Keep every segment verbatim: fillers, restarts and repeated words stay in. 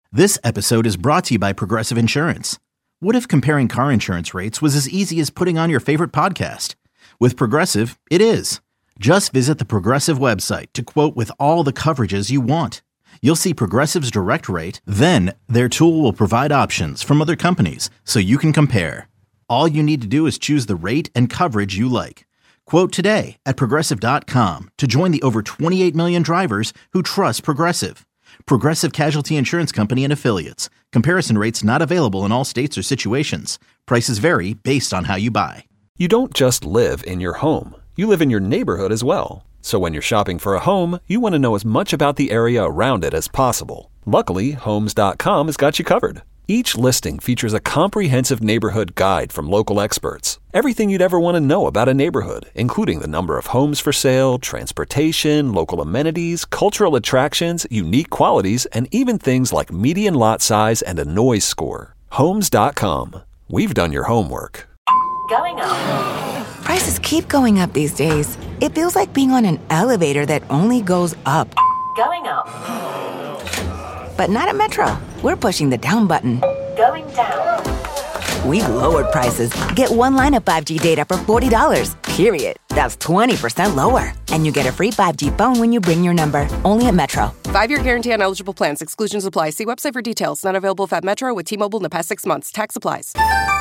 This episode is brought to you by Progressive Insurance. What if comparing car insurance rates was as easy as putting on your favorite podcast? With Progressive, it is. Just visit the Progressive website to quote with all the coverages you want. You'll see Progressive's direct rate, then their tool will provide options from other companies so you can compare. All you need to do is choose the rate and coverage you like. Quote today at progressive dot com to join the over twenty-eight million drivers who trust Progressive. Progressive Casualty Insurance Company and Affiliates. Comparison rates not available in all states or situations. Prices vary based on how you buy. You don't just live in your home. You live in your neighborhood as well. So when you're shopping for a home, you want to know as much about the area around it as possible. Luckily, Homes dot com has got you covered. Each listing features a comprehensive neighborhood guide from local experts. Everything you'd ever want to know about a neighborhood, including the number of homes for sale, transportation, local amenities, cultural attractions, unique qualities, and even things like median lot size and a noise score. Homes dot com. We've done your homework. Going up. Prices keep going up these days. It feels like being on an elevator that only goes up. Going up. But not at Metro. We're pushing the down button. Going down. We've lowered prices. Get one line of five G data for forty dollars, period. That's twenty percent lower. And you get a free five G phone when you bring your number. Only at Metro. Five-year guarantee on eligible plans. Exclusions apply. See website for details. Not available at Metro with T-Mobile in the past six months. Tax applies.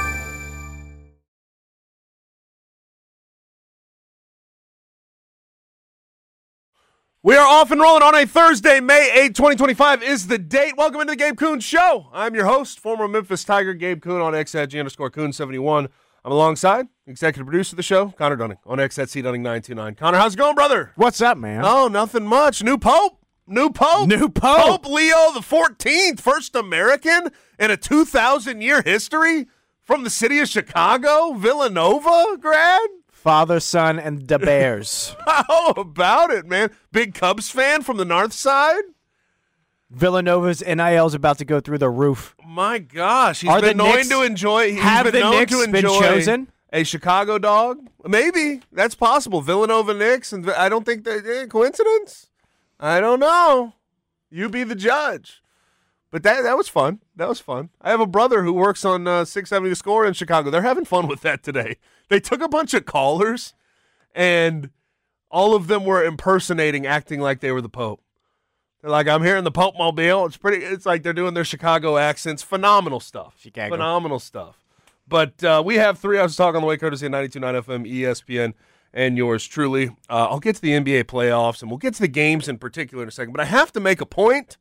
We are off and rolling on a Thursday, May eighth, twenty twenty-five is the date. Welcome into the Gabe Kuhn Show. I'm your host, former Memphis Tiger, Gabe Kuhn on X at G underscore Kuhn seventy-one. I'm alongside executive producer of the show, Connor Dunning, on X at C Dunning nine two nine. Connor, how's it going, brother? What's up, man? Oh, nothing much. New Pope. New Pope. New Pope. Pope Leo the fourteenth, first American in a two thousand year history from the city of Chicago, Villanova grad. Father, son, and the Bears. How about it, man? Big Cubs fan from the north side? Villanova's N I L is about to go through the roof. My gosh, he's Are been the known Knicks, to enjoy. He's have been the known Knicks to been enjoy chosen? A Chicago dog? Maybe that's possible. Villanova Knicks, and I don't think that eh, coincidence. I don't know. You be the judge. But that that was fun. That was fun. I have a brother who works on uh, six seventy The Score in Chicago. They're having fun with that today. They took a bunch of callers, and all of them were impersonating, acting like they were the Pope. They're like, I'm here in the Pope Mobile. It's pretty. It's like they're doing their Chicago accents. Phenomenal stuff. Chicago. Phenomenal stuff. But uh, we have three hours to talk on the way, courtesy of ninety-two point nine F M, E S P N, and yours truly. Uh, I'll get to the N B A playoffs, and we'll get to the games in particular in a second. But I have to make a point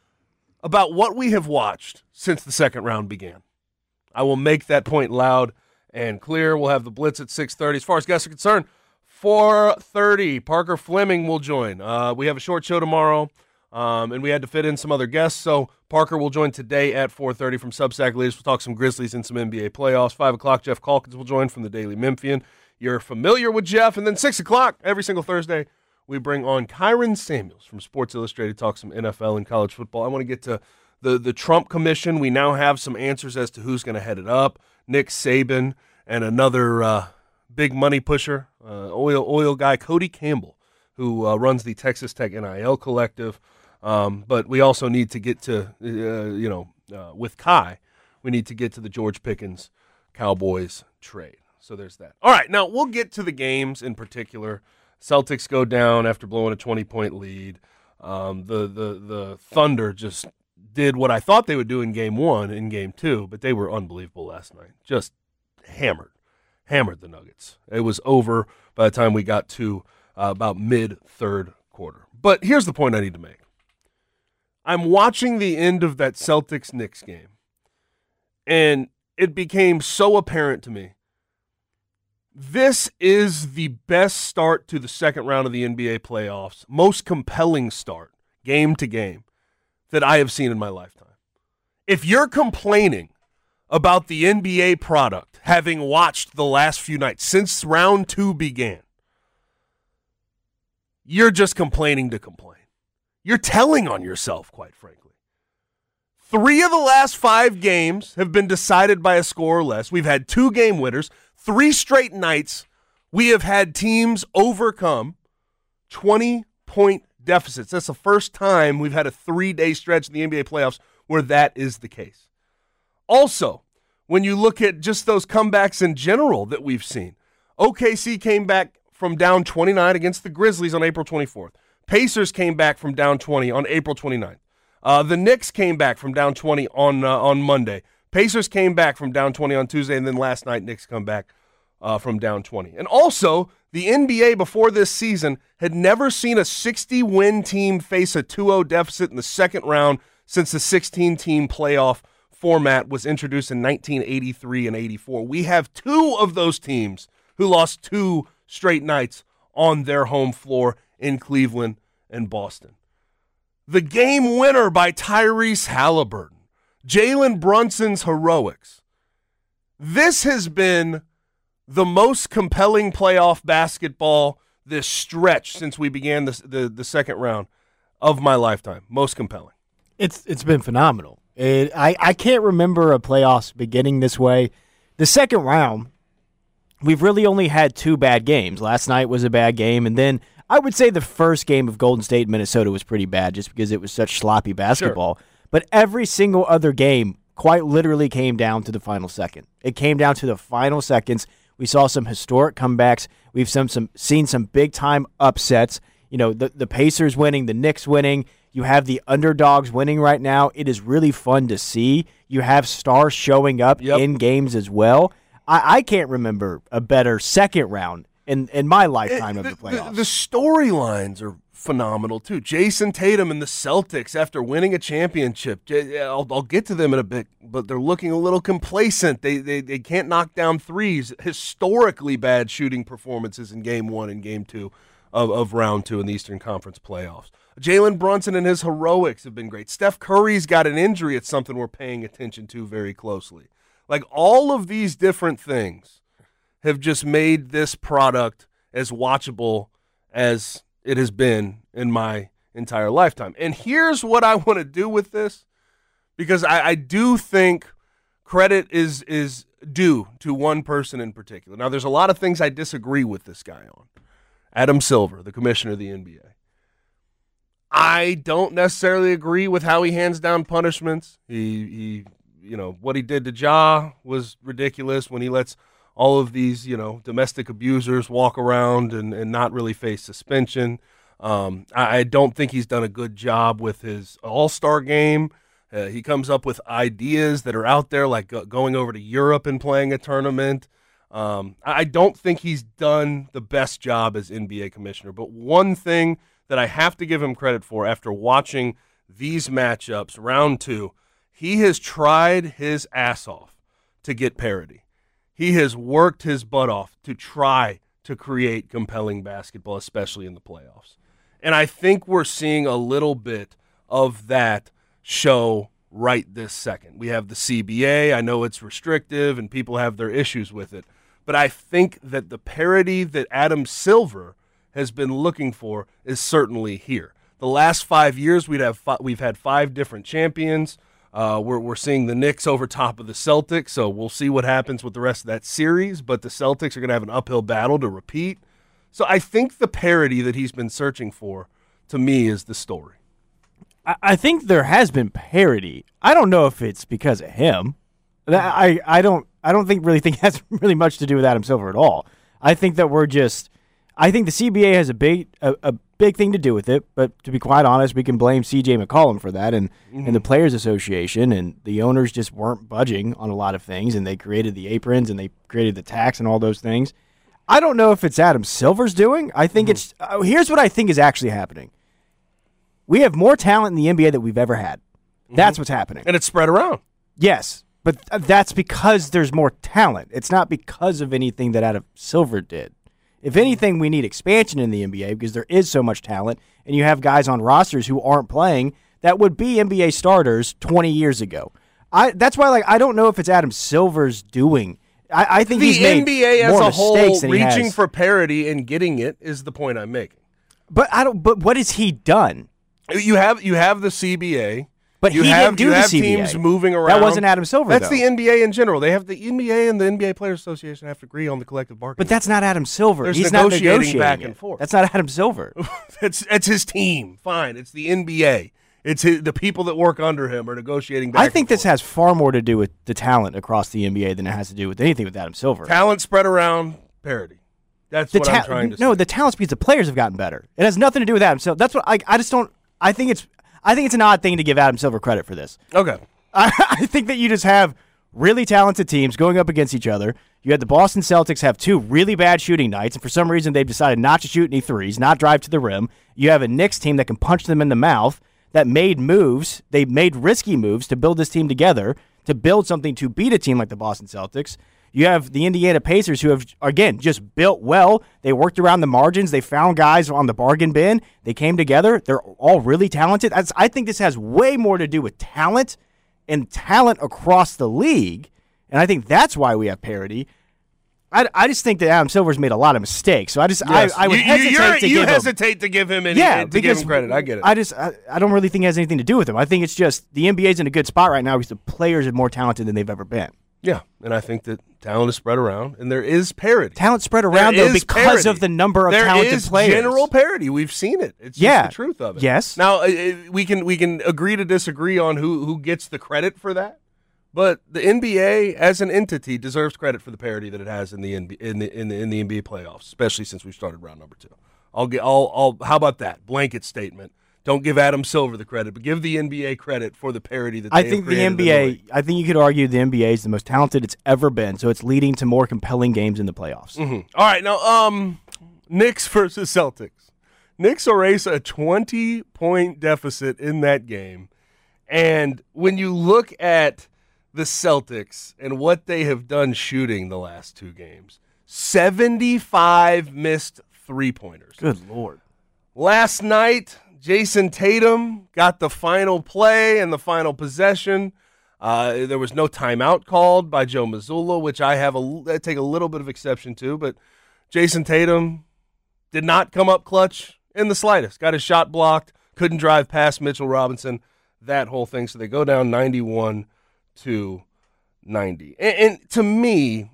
about what we have watched since the second round began. I will make that point loud and clear. We'll have the Blitz at six thirty. As far as guests are concerned, four thirty, Parker Fleming will join. Uh, we have a short show tomorrow, um, and we had to fit in some other guests, so Parker will join today at four thirty from Substack Leaders. We'll talk some Grizzlies and some N B A playoffs. five o'clock, Jeff Calkins will join from the Daily Memphian. You're familiar with Jeff. And then six o'clock, every single Thursday, we bring on Kyron Samuels from Sports Illustrated, talk some N F L and college football. I want to get to the, the Trump Commission. We now have some answers as to who's going to head it up. Nick Saban and another uh, big money pusher, uh, oil oil guy, Cody Campbell, who uh, runs the Texas Tech N I L Collective. Um, but we also need to get to, uh, you know, uh, with Kai, we need to get to the George Pickens Cowboys trade. So there's that. All right, now we'll get to the games in particular. Celtics go down after blowing a twenty-point lead. Um, the, the, the Thunder just did what I thought they would do in game one, in game two, but they were unbelievable last night. Just hammered, hammered the Nuggets. It was over by the time we got to uh, about mid-third quarter. But here's the point I need to make. I'm watching the end of that Celtics-Knicks game, and it became so apparent to me. This is the best start to the second round of the N B A playoffs, most compelling start, game to game, that I have seen in my lifetime. If you're complaining about the N B A product, having watched the last few nights since round two began, you're just complaining to complain. You're telling on yourself, quite frankly. Three of the last five games have been decided by a score or less. We've had two game winners. Three straight nights we have had teams overcome twenty-point deficits. That's the first time we've had a three-day stretch in the N B A playoffs where that is the case. Also, when you look at just those comebacks in general that we've seen, O K C came back from down twenty-nine against the Grizzlies on April twenty-fourth. Pacers came back from down twenty on April twenty-ninth. Uh, the Knicks came back from down twenty on uh, on Monday. Pacers came back from down twenty on Tuesday, and then last night Knicks come back uh, from down twenty. And also, the N B A before this season had never seen a sixty-win team face a two oh deficit in the second round since the sixteen-team playoff format was introduced in nineteen eighty-three and eighty-four. We have two of those teams who lost two straight nights on their home floor in Cleveland and Boston. The game winner by Tyrese Halliburton, Jalen Brunson's heroics. This has been the most compelling playoff basketball this stretch since we began the, the, the second round of my lifetime. Most compelling. It's It's been phenomenal. It, I, I can't remember a playoffs beginning this way. The second round, we've really only had two bad games. Last night was a bad game, and then I would say the first game of Golden State, Minnesota was pretty bad just because it was such sloppy basketball. Sure. But every single other game quite literally came down to the final second. It came down to the final seconds. We saw some historic comebacks. We've some, some, seen some big-time upsets. You know, the, the Pacers winning, the Knicks winning. You have the underdogs winning right now. It is really fun to see. You have stars showing up yep. in games as well. I, I can't remember a better second round in, in my lifetime it, of the playoffs. The, the storylines are phenomenal, too. Jason Tatum and the Celtics, after winning a championship, I'll, I'll get to them in a bit, but they're looking a little complacent. They, they, they can't knock down threes. Historically bad shooting performances in game one and game two of, of round two in the Eastern Conference playoffs. Jalen Brunson and his heroics have been great. Steph Curry's got an injury. It's something we're paying attention to very closely. Like, all of these different things have just made this product as watchable as it has been in my entire lifetime. And here's what I want to do with this, because I, I do think credit is is due to one person in particular. Now, there's a lot of things I disagree with this guy on. Adam Silver, the commissioner of the N B A. I don't necessarily agree with how he hands down punishments. He, he, you know, what he did to Ja was ridiculous when he lets all of these, you know, domestic abusers walk around and, and not really face suspension. Um, I, I don't think he's done a good job with his all-star game. Uh, he comes up with ideas that are out there, like go, going over to Europe and playing a tournament. Um, I, I don't think he's done the best job as N B A commissioner. But one thing that I have to give him credit for after watching these matchups, round two, he has tried his ass off to get parity. He has worked his butt off to try to create compelling basketball, especially in the playoffs. And I think we're seeing a little bit of that show right this second. We have the C B A. I know it's restrictive and people have their issues with it. But I think that the parity that Adam Silver has been looking for is certainly here. The last five years, we'd have fi- we've had five different champions. Uh, we're we're seeing the Knicks over top of the Celtics, so we'll see what happens with the rest of that series. But the Celtics are going to have an uphill battle to repeat. So I think the parity that he's been searching for, to me, is the story. I, I think there has been parity. I don't know if it's because of him. I I don't I don't think really think it has really much to do with Adam Silver at all. I think that we're just. I think the C B A has a big a, a big thing to do with it, but to be quite honest, we can blame C J McCollum for that and, mm-hmm. and the Players Association, and the owners just weren't budging on a lot of things, and they created the aprons and they created the tax and all those things. I don't know if it's Adam Silver's doing. I think mm-hmm. it's uh, – here's what I think is actually happening. We have more talent in the N B A than we've ever had. Mm-hmm. That's what's happening. And it's spread around. Yes, but that's because there's more talent. It's not because of anything that Adam Silver did. If anything, we need expansion in the N B A because there is so much talent, and you have guys on rosters who aren't playing that would be N B A starters twenty years ago. I that's why, like, I don't know if it's Adam Silver's doing. I, I think the he's made N B A as more a mistakes whole than he reaching has. for parity and getting it is the point I'm making. But I don't. But what has he done? You have you have the C B A. But you he have, didn't do you the have C B A. teams moving around. That wasn't Adam Silver, That's though. the N B A in general. They have the N B A and the N B A Players Association have to agree on the collective bargaining. But that's not Adam Silver. There's He's negotiating not negotiating back it. and forth. That's not Adam Silver. That's that's his team. Fine. It's the N B A. It's his, the people that work under him are negotiating back I think and this forth. has far more to do with the talent across the N B A than it has to do with anything with Adam Silver. Talent spread around, parity. That's The what ta- I'm trying to no, say. the talent speeds of players have gotten better. It has nothing to do with Adam Silver. That's what I, I just don't. I think it's. I think it's an odd thing to give Adam Silver credit for this. Okay. I, I think that you just have really talented teams going up against each other. You had the Boston Celtics have two really bad shooting nights, and for some reason they've decided not to shoot any threes, not drive to the rim. You have a Knicks team that can punch them in the mouth, that made moves. They made risky moves to build this team together, to build something to beat a team like the Boston Celtics. You have the Indiana Pacers who have, again, just built well. They worked around the margins. They found guys on the bargain bin. They came together. They're all really talented. I think this has way more to do with talent and talent across the league, and I think that's why we have parity. I, I just think that Adam Silver's made a lot of mistakes, so I just Yes. I, I would you, hesitate you're, to you give hesitate him, to give him any yeah, to because give him credit. I get it. I just I, I don't really think it has anything to do with him. I think it's just the N B A's in a good spot right now because the players are more talented than they've ever been. yeah, and I think that talent is spread around, and there is parity. Talent spread around There though is because parity. of the number of There talented is players. general parity. We've seen it. It's Yeah. just the truth of it. Yes. Now uh, uh, we can we can agree to disagree on who who gets the credit for that, but the N B A as an entity deserves credit for the parity that it has in the N B A, in the in the in the N B A playoffs, especially since we started round number two. I'll get. I'll. I'll. How about that blanket statement? Don't give Adam Silver the credit, but give the N B A credit for the parity that they I have think the created N B in A. league. I think you could argue the N B A is the most talented it's ever been, so it's leading to more compelling games in the playoffs. Mm-hmm. All right, now um, Knicks versus Celtics. Knicks erase a twenty-point deficit in that game, and when you look at the Celtics and what they have done shooting the last two games, seventy-five missed three-pointers. Good Lord. Last night, Jason Tatum got the final play and the final possession. Uh, there was no timeout called by Joe Mazzulla, which I have a I take a little bit of exception to. But Jason Tatum did not come up clutch in the slightest. Got his shot blocked. Couldn't drive past Mitchell Robinson. That whole thing. So they go down ninety-one to ninety. And, and to me,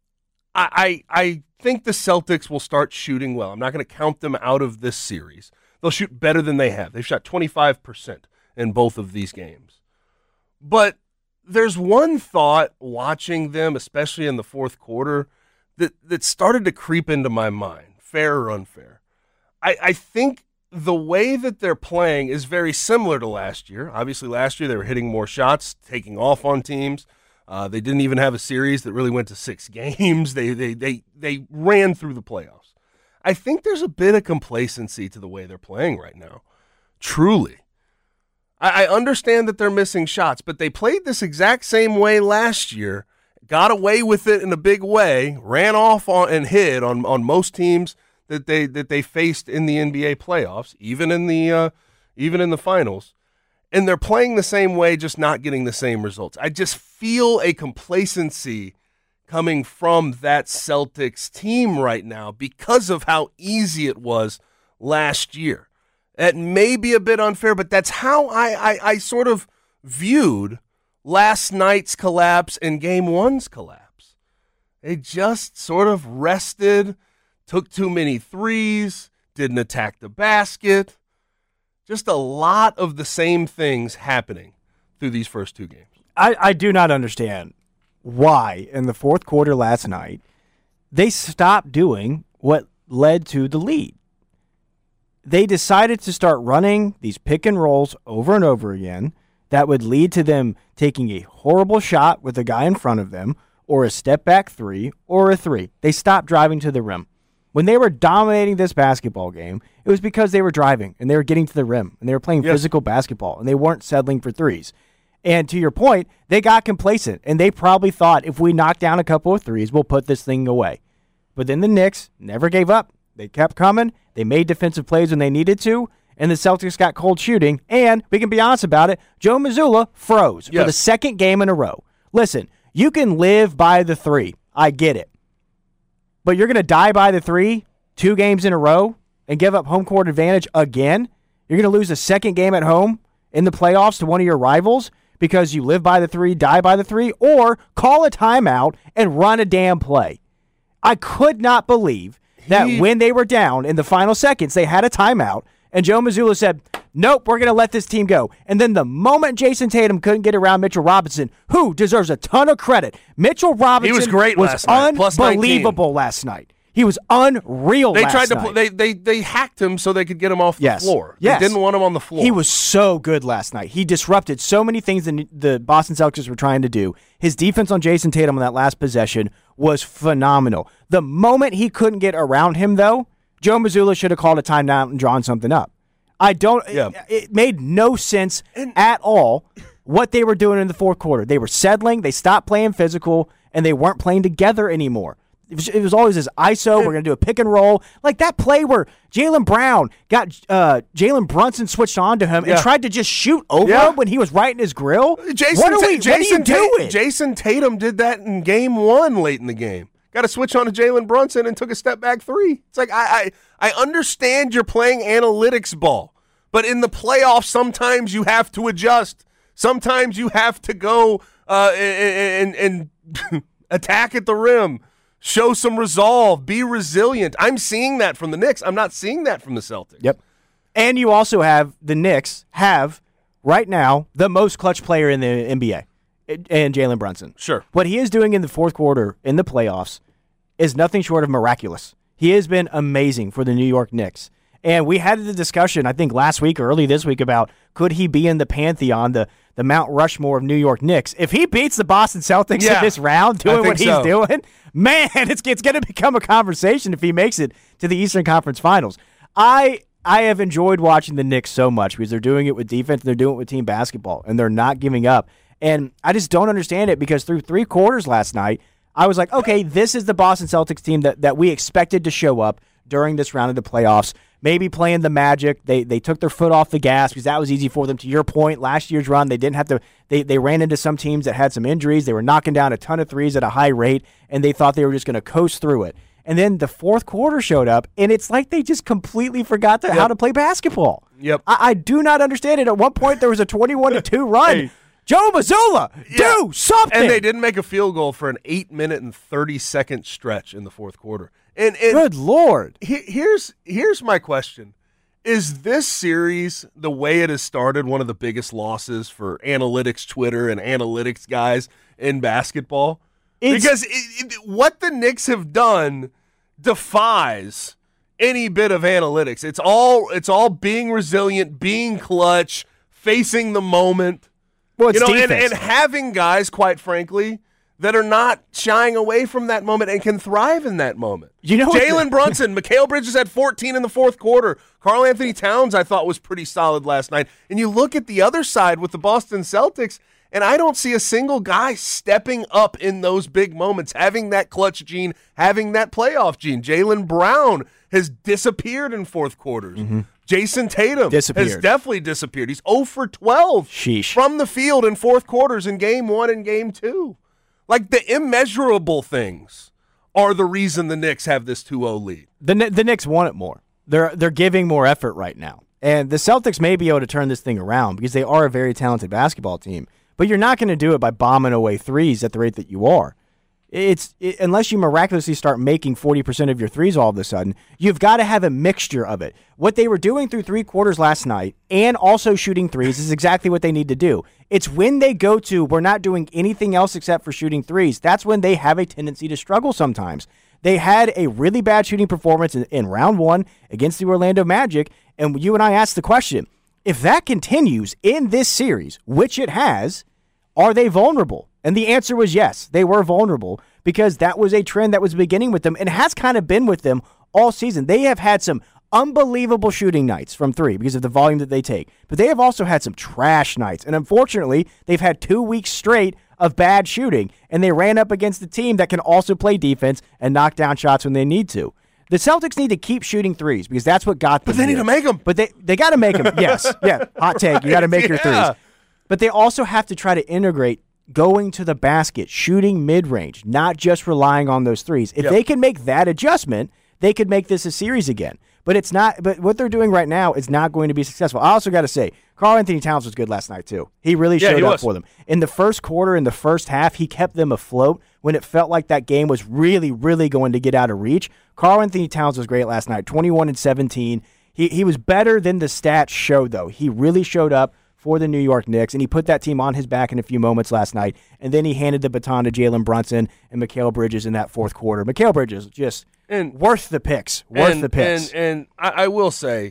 I, I I think the Celtics will start shooting well. I'm not going to count them out of this series. They'll shoot better than they have. They've shot twenty-five percent in both of these games. But there's one thought watching them, especially in the fourth quarter, that, that started to creep into my mind, fair or unfair. I, I think the way that they're playing is very similar to last year. Obviously, last year they were hitting more shots, taking off on teams. Uh, they didn't even have a series that really went to six games. They, they, they, they ran through the playoffs. I think there's a bit of complacency to the way they're playing right now. Truly. I, I understand that they're missing shots, but they played this exact same way last year, got away with it in a big way, ran off on, and hit on, on most teams that they that they faced in the N B A playoffs, even in the uh, even in the finals. And they're playing the same way, just not getting the same results. I just feel a complacency coming from that Celtics team right now because of how easy it was last year. That may be a bit unfair, but that's how I, I, I sort of viewed last night's collapse and game one's collapse. They just sort of rested, took too many threes, didn't attack the basket. Just a lot of the same things happening through these first two games. I, I do not understand why in the fourth quarter last night they stopped doing what led to the lead. They decided to start running these pick and rolls over and over again that would lead to them taking a horrible shot with a guy in front of them or a step back three or a three. They stopped driving to the rim. When they were dominating this basketball game, it was because they were driving and they were getting to the rim and they were playing Yes. physical basketball and they weren't settling for threes. And to your point, they got complacent and they probably thought if we knock down a couple of threes, we'll put this thing away. But then the Knicks never gave up. They kept coming. They made defensive plays when they needed to, and the Celtics got cold shooting. And we can be honest about it, Joe Mazzulla froze Yes. for the second game in a row. Listen, you can live by the three. I get it. But you're going to die by the three two games in a row and give up home court advantage again? You're going to lose a second game at home in the playoffs to one of your rivals because you live by the three, die by the three, or call a timeout and run a damn play. I could not believe that He- when they were down in the final seconds, they had a timeout, and Joe Mazzulla said, nope, we're going to let this team go. And then the moment Jason Tatum couldn't get around Mitchell Robinson, who deserves a ton of credit, Mitchell Robinson he was, great was last night, plus unbelievable last night. He was unreal They last tried to night. pl- they they they hacked him so they could get him off the Yes. floor. Yes. They didn't want him on the floor. He was so good last night. He disrupted so many things that the Boston Celtics were trying to do. His defense on Jason Tatum on that last possession was phenomenal. The moment he couldn't get around him, though, Joe Mazzulla should have called a timeout and drawn something up. I don't. Yeah. It, it made no sense at all what they were doing in the fourth quarter. They were settling. They stopped playing physical, and they weren't playing together anymore. It was, it was always this I S O, we're going to do a pick and roll. Like that play where Jaylen Brown got uh, Jalen Brunson switched on to him Yeah. and tried to just shoot over Yeah. him when he was right in his grill. Jason, what are we, Jason, what are you doing? Jason Tatum did that in game one late in the game. Got to switch on to Jalen Brunson and took a step back three. It's like, I, I, I understand you're playing analytics ball, but in the playoffs, sometimes you have to adjust. Sometimes you have to go uh, and, and, and attack at the rim. Show some resolve. Be resilient. I'm seeing that from the Knicks. I'm not seeing that from the Celtics. Yep. And you also have the Knicks have, right now, the most clutch player in the N B A, and Jalen Brunson. Sure. What he is doing in the fourth quarter in the playoffs is nothing short of miraculous. He has been amazing for the New York Knicks. And we had the discussion, I think, last week or early this week about could he be in the pantheon, the, the Mount Rushmore of New York Knicks. If he beats the Boston Celtics Yeah, in this round, I doing think what he's so. doing, man, it's, it's going to become a conversation if he makes it to the Eastern Conference Finals. I I have enjoyed watching the Knicks so much because they're doing it with defense, they're doing it with team basketball, and they're not giving up. And I just don't understand it because through three quarters last night, I was like, okay, this is the Boston Celtics team that, that we expected to show up during this round of the playoffs. Maybe playing the Magic, they they took their foot off the gas because that was easy for them. To your point, last year's run, they didn't have to. They they ran into some teams that had some injuries. They were knocking down a ton of threes at a high rate, and they thought they were just going to coast through it. And then the fourth quarter showed up, and it's like they just completely forgot to, Yep. how to play basketball. Yep. I, I do not understand it. At one point, there was a twenty-one to two run. Hey. Joe Mazzulla, Yeah. do something. And they didn't make a field goal for an eight minute and thirty second stretch in the fourth quarter. And, and Good Lord. he- here's here's my question. Is this series, the way it has started, one of the biggest losses for analytics Twitter and analytics guys in basketball? It's- because it, it, what the Knicks have done defies any bit of analytics. It's all it's all being resilient, being clutch, facing the moment. Well, it's you know, and, defense. and having guys, quite frankly, that are not shying away from that moment and can thrive in that moment. You know what- Jalen Brunson, Mikal Bridges had fourteen in the fourth quarter. Karl Anthony Towns, I thought, was pretty solid last night. And you look at the other side with the Boston Celtics, and I don't see a single guy stepping up in those big moments, having that clutch gene, having that playoff gene. Jaylen Brown has disappeared in fourth quarters. Jason Tatum has Disappeared. definitely disappeared. He's zero for twelve Sheesh. from the field in fourth quarters in game one and game two. Like, the immeasurable things are the reason the Knicks have this two oh lead. The Kn- the Knicks want it more. They're they're giving more effort right now, and the Celtics may be able to turn this thing around because they are a very talented basketball team. But you're not going to do it by bombing away threes at the rate that you are. It's it, unless you miraculously start making forty percent of your threes all of a sudden, you've got to have a mixture of it. What they were doing through three quarters last night and also shooting threes is exactly what they need to do. It's when they go to, we're not doing anything else except for shooting threes. That's when they have a tendency to struggle sometimes. They had a really bad shooting performance in, in round one against the Orlando Magic, and you and I asked the question, if that continues in this series, which it has, are they vulnerable? And the answer was yes, they were vulnerable because that was a trend that was beginning with them and has kind of been with them all season. They have had some unbelievable shooting nights from three because of the volume that they take, but they have also had some trash nights. And unfortunately, they've had two weeks straight of bad shooting, and they ran up against a team that can also play defense and knock down shots when they need to. The Celtics need to keep shooting threes because that's what got them. But they need here. to make 'em. But they they got to make them. Yes, yeah. Hot take. You got to make your Yeah. threes. But they also have to try to integrate going to the basket, shooting mid-range, not just relying on those threes. If Yep. they can make that adjustment, they could make this a series again. But it's not. But what they're doing right now is not going to be successful. I also got to say, Karl Anthony Towns was good last night too. He really Yeah, showed he up was. for them. In the first quarter, in the first half, he kept them afloat when it felt like that game was really, really going to get out of reach. Karl Anthony Towns was great last night, twenty-one and seventeen. He he was better than the stats showed, though. He really showed up for the New York Knicks, and he put that team on his back in a few moments last night, and then he handed the baton to Jalen Brunson and Mikal Bridges in that fourth quarter. Mikal Bridges, just and, worth the picks, worth and, the picks. And, and I, I will say,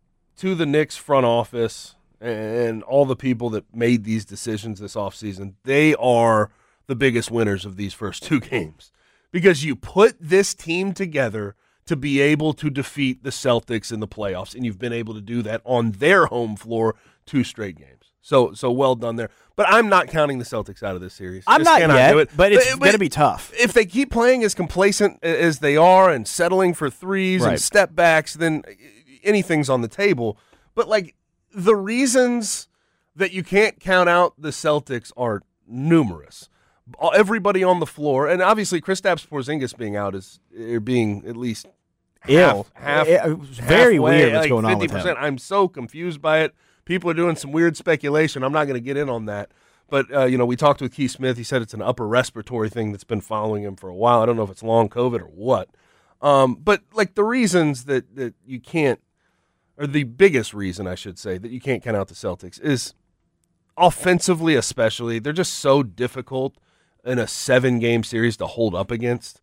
to the Knicks front office and all the people that made these decisions this offseason, they are the biggest winners of these first two games because you put this team together to be able to defeat the Celtics in the playoffs, and you've been able to do that on their home floor two straight games. So so well done there. But I'm not counting the Celtics out of this series. I'm Just not cannot yet, do it. but it's But- going to but be tough. If they keep playing as complacent as they are and settling for threes Right. and step backs, then anything's on the table. But, like, the reasons that you can't count out the Celtics are numerous. Everybody on the floor, and obviously Kristaps Porzingis being out is er, being at least Ill. half, half It- it was very halfway, weird what's like going on with fifty percent. him. I'm so confused by it. People are doing some weird speculation. I'm not going to get in on that. But, uh, you know, we talked with Keith Smith. He said it's an upper respiratory thing that's been following him for a while. I don't know if it's long COVID or what. Um, but, like, the reasons that, that you can't, or the biggest reason, I should say, that you can't count out the Celtics is offensively especially. They're just so difficult in a seven-game series to hold up against.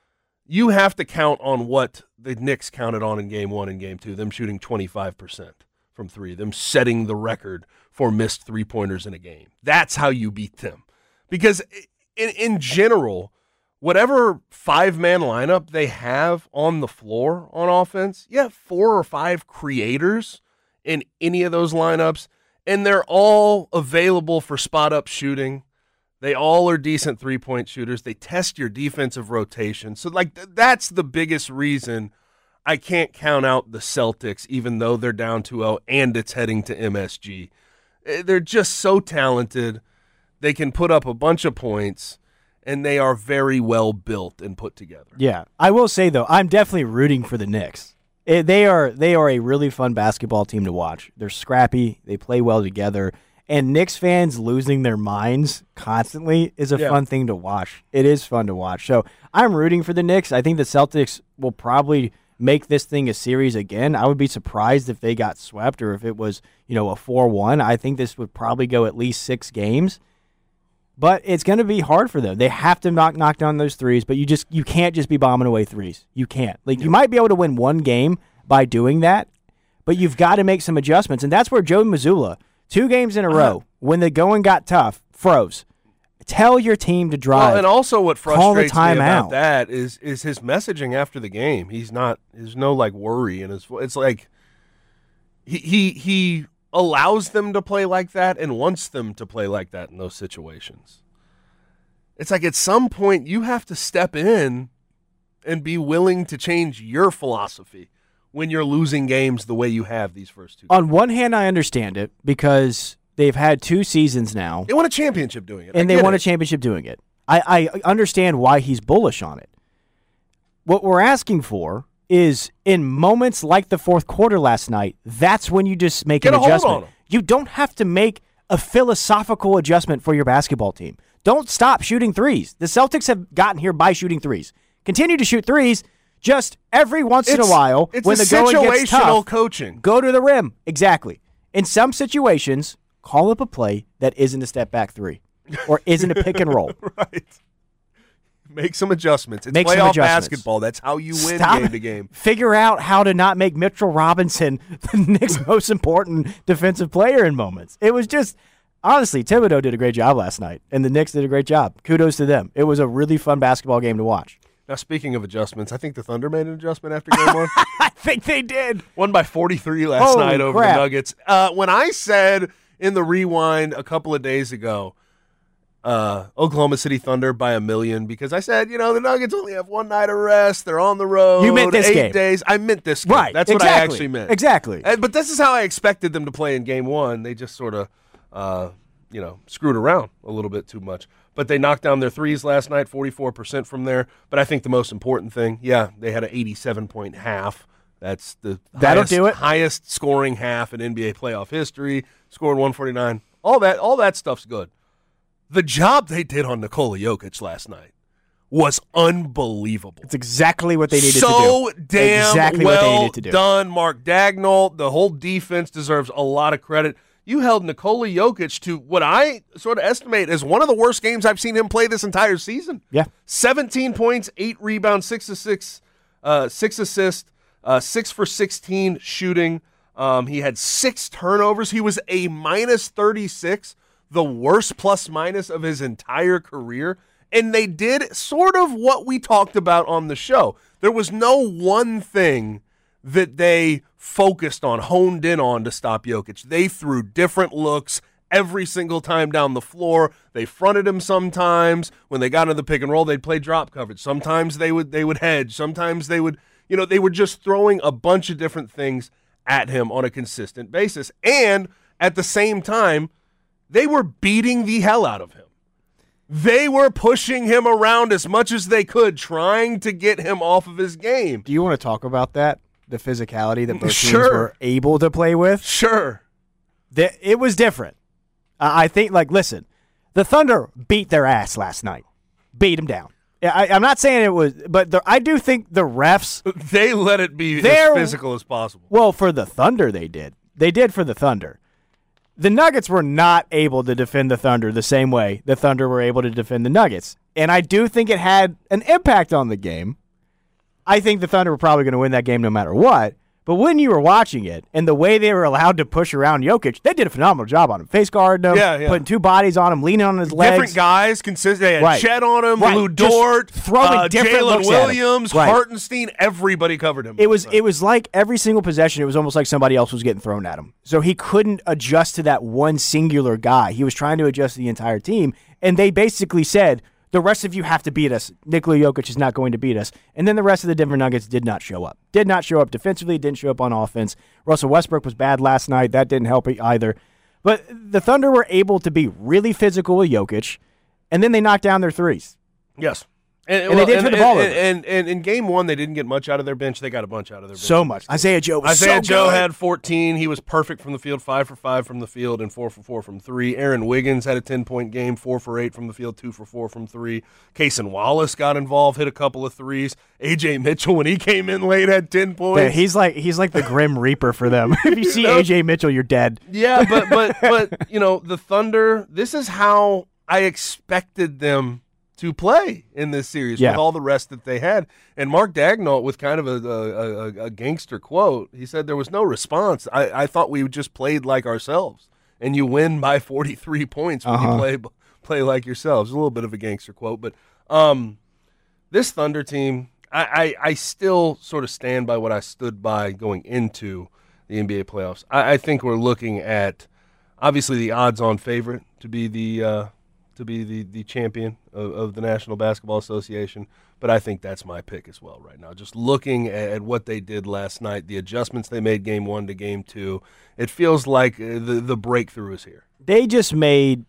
You have to count on what the Knicks counted on in game one and game two, them shooting twenty-five percent from three, them setting the record for missed three-pointers in a game. That's how you beat them. Because in, in general, whatever five-man lineup they have on the floor on offense, you have four or five creators in any of those lineups, and they're all available for spot-up shooting. They all are decent three-point shooters. They test your defensive rotation. So, like, th- that's the biggest reason I can't count out the Celtics, even though they're down two oh and it's heading to M S G. They're just so talented. They can put up a bunch of points, and they are very well built and put together. Yeah, I will say, though, I'm definitely rooting for the Knicks. It, they are they are a really fun basketball team to watch. They're scrappy. They play well together. And Knicks fans losing their minds constantly is a Yeah. fun thing to watch. It is fun to watch. So I'm rooting for the Knicks. I think the Celtics will probably make this thing a series again. I would be surprised if they got swept or if it was, you know, a four one. I think this would probably go at least six games. But it's going to be hard for them. They have to knock knock down those threes, but you just you can't just be bombing away threes. You can't. Like you might be able to win one game by doing that, but you've got to make some adjustments. And that's where Joe Mazzulla, two games in a row, uh-huh. when the going got tough, froze. Tell your team to drive. Well, and also what Call the frustrates me about timeout. that is is his messaging after the game. He's not. There's no like worry, and it's it's like he he he allows them to play like that and wants them to play like that in those situations. It's like at some point you have to step in and be willing to change your philosophy when you're losing games the way you have these first two. On one hand, I understand it because they've had two seasons now. They won a championship doing it. And I they get won it. a championship doing it. I, I understand why he's bullish on it. What we're asking for is in moments like the fourth quarter last night, that's when you just make Get an a hold adjustment. on 'em. You don't have to make a philosophical adjustment for your basketball team. Don't stop shooting threes. The Celtics have gotten here by shooting threes. Continue to shoot threes, just every once in a It's- while it's when a the going gets situational tough, coaching. go to the rim. Exactly. In some situations, call up a play that isn't a step back three or isn't a pick and roll. Right. Make some adjustments. It's Make some playoff adjustments. basketball. That's how you win Stop. game to game. Figure out how to not make Mitchell Robinson the Knicks' most important defensive player in moments. It was just, honestly, Thibodeau did a great job last night, and the Knicks did a great job. Kudos to them. It was a really fun basketball game to watch. Now, speaking of adjustments, I think the Thunder made an adjustment after game one. I think they did. Won by forty-three last Holy night over crap. the Nuggets. Uh, when I said in the rewind a couple of days ago, uh, Oklahoma City Thunder by a million, because I said, you know, the Nuggets only have one night of rest. They're on the road. You meant this eight game. days. I meant this game. Right. That's what exactly. I actually meant. Exactly. And, but this is how I expected them to play in game one. They just sort of, uh, you know, screwed around a little bit too much. But they knocked down their threes last night, forty-four percent from there. But I think the most important thing, yeah, they had an eighty-seven point half. That's the That'll highest, do it. highest scoring half in N B A playoff history. Scored one forty-nine. All that, all that stuff's good. The job they did on Nikola Jokic last night was unbelievable. It's exactly what they needed so to do. So damn exactly well what they needed to do. done, Mark Daigneault. The whole defense deserves a lot of credit. You held Nikola Jokic to what I sort of estimate as one of the worst games I've seen him play this entire season. Yeah. seventeen points, eight rebounds, six to six, uh, six assists, uh, six for sixteen shooting. Um, he had six turnovers. He was a minus thirty-six, the worst plus minus of his entire career. And they did sort of what we talked about on the show. There was no one thing that they focused on, honed in on to stop Jokic. They threw different looks every single time down the floor. They fronted him sometimes. When they got into the pick and roll, they'd play drop coverage. Sometimes they would they would hedge. Sometimes they would, you know, they were just throwing a bunch of different things at him on a consistent basis. And at the same time, they were beating the hell out of him. They were pushing him around as much as they could, trying to get him off of his game. Do you want to talk about that? The physicality that both Sure. teams were able to play with? Sure. The, it was different. Uh, I think, like, listen, the Thunder beat their ass last night. Beat them down. I, I'm not saying it was, but the, I do think the refs. They let it be They're- as physical as possible. Well, for the Thunder, they did. They did for the Thunder. The Nuggets were not able to defend the Thunder the same way the Thunder were able to defend the Nuggets. And I do think it had an impact on the game. I think the Thunder were probably going to win that game no matter what. But when you were watching it and the way they were allowed to push around Jokic, they did a phenomenal job on him. Face guarding him, Yeah, yeah. putting two bodies on him, leaning on his legs. Different guys, consistent. They had Right. Chet on him, Right. Lou Just Dort, throwing uh, different Jalen looks at him. Williams, Right. Hartenstein. Everybody covered him. It was it was like every single possession, it was almost like somebody else was getting thrown at him. So he couldn't adjust to that one singular guy. He was trying to adjust to the entire team, and they basically said, the rest of you have to beat us. Nikola Jokic is not going to beat us. And then the rest of the Denver Nuggets did not show up. Did not show up defensively, didn't show up on offense. Russell Westbrook was bad last night. That didn't help either. But the Thunder were able to be really physical with Jokic, and then they knocked down their threes. yes. And, And they did turn the ball and, over. and, and, and in game one, they didn't get much out of their bench. They got a bunch out of their bench. So much. Isaiah Joe was Isaiah so Joe good. had fourteen. He was perfect from the field, five for five from the field, and four for four from three. Aaron Wiggins had a ten-point game, four for eight from the field, two for four from three. Cason Wallace got involved, hit a couple of threes. A J Mitchell, when he came in late, had ten points. Yeah, he's like he's like the Grim Reaper for them. If you see know? A J Mitchell, you're dead. Yeah, but but but you know, the Thunder, this is how I expected them to play in this series Yeah. with all the rest that they had. And Mark Daigneault, with kind of a, a, a, a gangster quote, he said there was no response. I, I thought we just played like ourselves, and you win by forty-three points when Uh-huh. you play play like yourselves. A little bit of a gangster quote, but um, this Thunder team, I, I, I still sort of stand by what I stood by going into the N B A playoffs. I, I think we're looking at obviously the odds-on favorite to be the uh, to be the, the champion of, of the National Basketball Association, but I think that's my pick as well right now. Just looking at, at what they did last night, the adjustments they made game one to game two, it feels like uh, the the breakthrough is here. They just made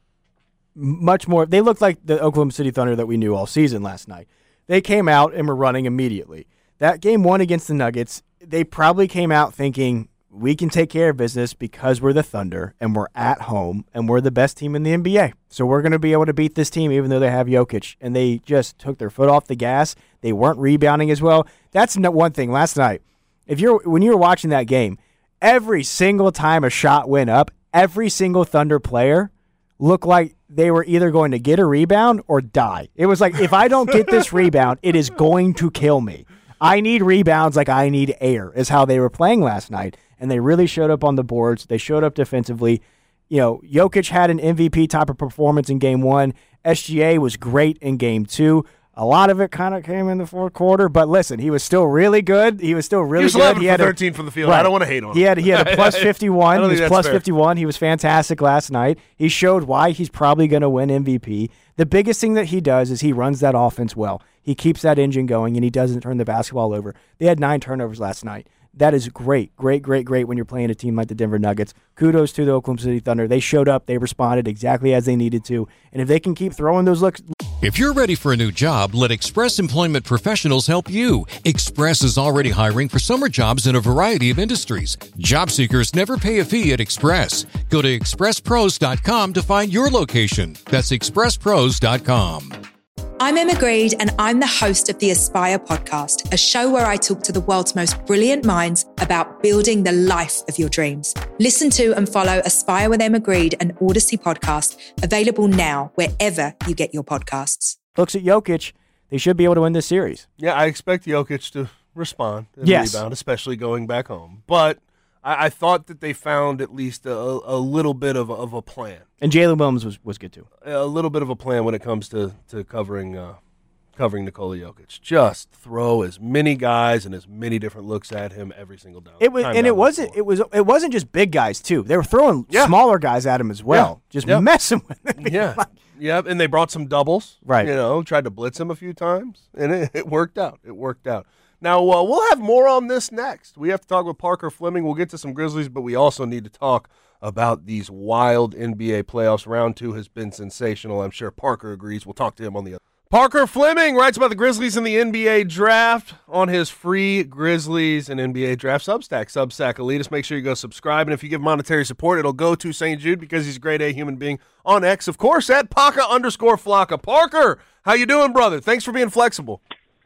much more. They looked like the Oklahoma City Thunder that we knew all season last night. They came out and were running immediately. That game one against the Nuggets, they probably came out thinking, we can take care of business because we're the Thunder and we're at home and we're the best team in the N B A. So we're going to be able to beat this team even though they have Jokic. And they just took their foot off the gas. They weren't rebounding as well. That's no- one thing. Last night, if you're when you were watching that game, every single time a shot went up, every single Thunder player looked like they were either going to get a rebound or die. It was like, if I don't get this rebound, it is going to kill me. I need rebounds like I need air, is how they were playing last night. And they really showed up on the boards. They showed up defensively. You know, Jokic had an M V P type of performance in game one. S G A was great in game two. A lot of it kind of came in the fourth quarter, but listen, he was still really good. He was still really He was good. eleven he for had a- thirteen from the field. Right. I don't want to hate on him. He had he had a plus I fifty-one. don't He was think that's plus fair. fifty-one. He was fantastic last night. He showed why he's probably going to win M V P. The biggest thing that he does is he runs that offense well. He keeps that engine going, and he doesn't turn the basketball over. They had nine turnovers last night. That is great, great, great, great when you're playing a team like the Denver Nuggets. Kudos to the Oklahoma City Thunder. They showed up. They responded exactly as they needed to. And if they can keep throwing those looks... If you're ready for a new job, let Express Employment Professionals help you. Express is already hiring for summer jobs in a variety of industries. Job seekers never pay a fee at Express. Go to express pros dot com to find your location. That's express pros dot com. I'm Emma Greed, and I'm the host of the Aspire podcast, a show where I talk to the world's most brilliant minds about building the life of your dreams. Listen to and follow Aspire with Emma Greed, an Odyssey podcast, available now wherever you get your podcasts. Looks at Jokic, they should be able to win this series. Yeah, I expect Jokic to respond and yes. rebound, especially going back home. But I, I thought that they found at least a, a little bit of, of a plan. And Jalen Williams was, was good too. A little bit of a plan when it comes to, to covering uh, covering Nikola Jokic. Just throw as many guys and as many different looks at him every single down. It was, and it wasn't it was it wasn't just big guys too. They were throwing yeah. smaller guys at him as well, yeah. just yep. messing with him. Yeah, yep. And they brought some doubles. Right. You know, tried to blitz him a few times, and it, it worked out. It worked out. Now, uh, we'll have more on this next. We have to talk with Parker Fleming. We'll get to some Grizzlies, but we also need to talk about these wild N B A playoffs. Round two has been sensational. I'm sure Parker agrees. We'll talk to him on the other. Parker Fleming writes about the Grizzlies and the N B A draft on his free Grizzlies and N B A draft Substack, Substack Elitist. Make sure you go subscribe, and if you give monetary support, it'll go to Saint Jude because he's a grade A human being on X, of course, at Paka underscore Flocka. Parker, how you doing, brother? Thanks for being flexible.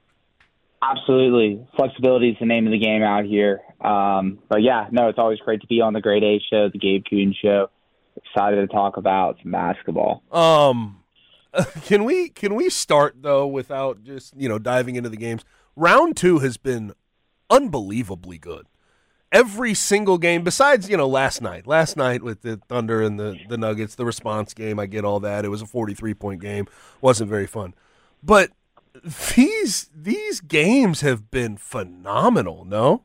Absolutely. Flexibility is the name of the game out here. Um, but, yeah, no, it's always great to be on the Grade A show, the Gabe Kuhn show. Excited to talk about some basketball. Um, can we can we start, though, without just, you know, diving into the games? Round two has been unbelievably good. Every single game, besides, you know, last night. Last night with the Thunder and the, the Nuggets, the response game, I get all that. It was a forty-three point game. Wasn't very fun. But These these games have been phenomenal, no?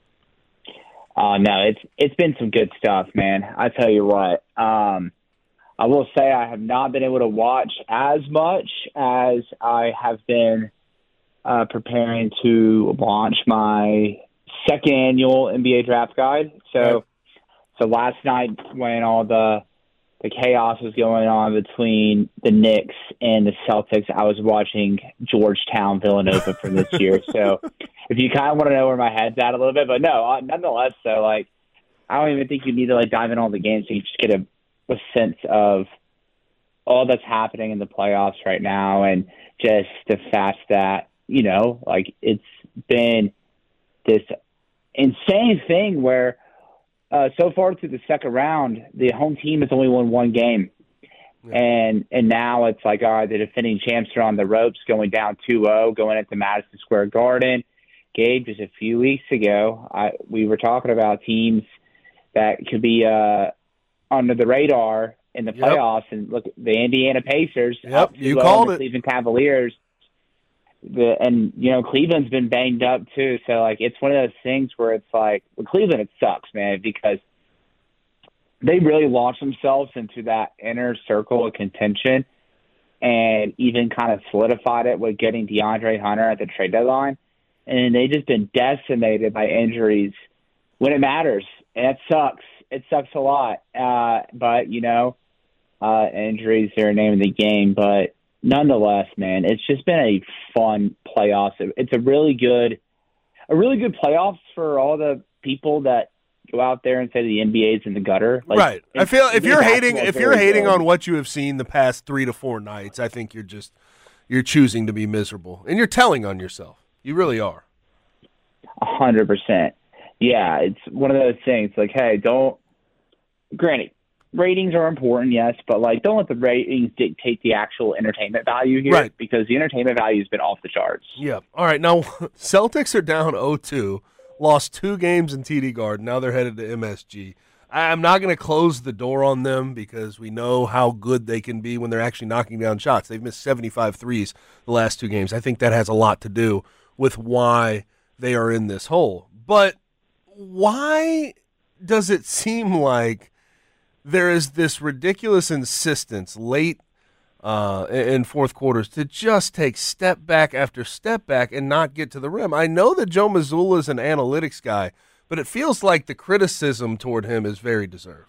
Uh, no, it's it's been some good stuff, man. I tell you what. Um, I will say I have not been able to watch as much as I have been uh, preparing to launch my second annual N B A draft guide. So, right. so last night when all the the chaos was going on between the Knicks and the Celtics, I was watching Georgetown Villanova for this year. So if you kind of want to know where my head's at a little bit, but no, uh, nonetheless, so like, I don't even think you need to like dive in all the games. So you just get a, a sense of all that's happening in the playoffs right now. And just the fact that, you know, like it's been this insane thing where, Uh, so far through the second round, the home team has only won one game. Yeah. And and now it's like, all right, the defending champs are on the ropes, going down two oh, going into Madison Square Garden. Gabe, just a few weeks ago, I, we were talking about teams that could be uh, under the radar in the Yep. playoffs. And look, the Indiana Pacers, Yep, up you two oh, called the it. Cleveland Cavaliers. The, and, you know, Cleveland's been banged up, too. So, like, it's one of those things where it's like, with Cleveland, it sucks, man, because they really launched themselves into that inner circle of contention and even kind of solidified it with getting DeAndre Hunter at the trade deadline. And they've just been decimated by injuries when it matters. And it sucks. It sucks a lot. Uh, but, you know, uh, injuries are the name of the game. But, nonetheless, man, it's just been a fun playoffs. It's a really good, a really good playoffs for all the people that go out there and say the N B A is in the gutter. Like, right. I feel if you're hating, if you're hating good. on what you have seen the past three to four nights, I think you're just you're choosing to be miserable, and you're telling on yourself. You really are. A hundred percent. Yeah, it's one of those things. Like, hey, don't. Granted, ratings are important, yes, but like, don't let the ratings dictate the actual entertainment value here, right? Because the entertainment value has been off the charts. Yeah. All right. Now, Celtics are down oh two, lost two games in T D Garden. Now they're headed to M S G. I'm not going to close the door on them because we know how good they can be when they're actually knocking down shots. They've missed seventy-five threes the last two games. I think that has a lot to do with why they are in this hole. But why does it seem like there is this ridiculous insistence late uh, in fourth quarters to just take step back after step back and not get to the rim? I know that Joe Mazzulla is an analytics guy, but it feels like the criticism toward him is very deserved.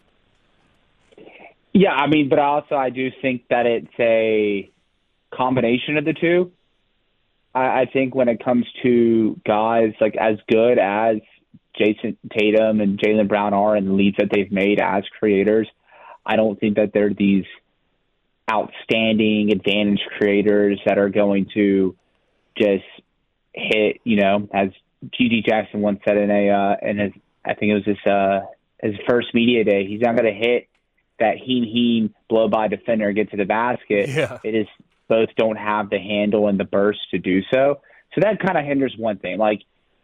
Yeah, I mean, but also I do think that it's a combination of the two. I, I think when it comes to guys like as good as Jason Tatum and Jaylen Brown are and the leads that they've made as creators, I don't think that they're these outstanding advantage creators that are going to just hit, you know, as G G Jackson once said in a, uh, in his, I think it was his, uh, his first media day, he's not going to hit that heen heen blow by defender and get to the basket. Yeah. It is both don't have the handle and the burst to do so. So that kind of hinders one thing. Like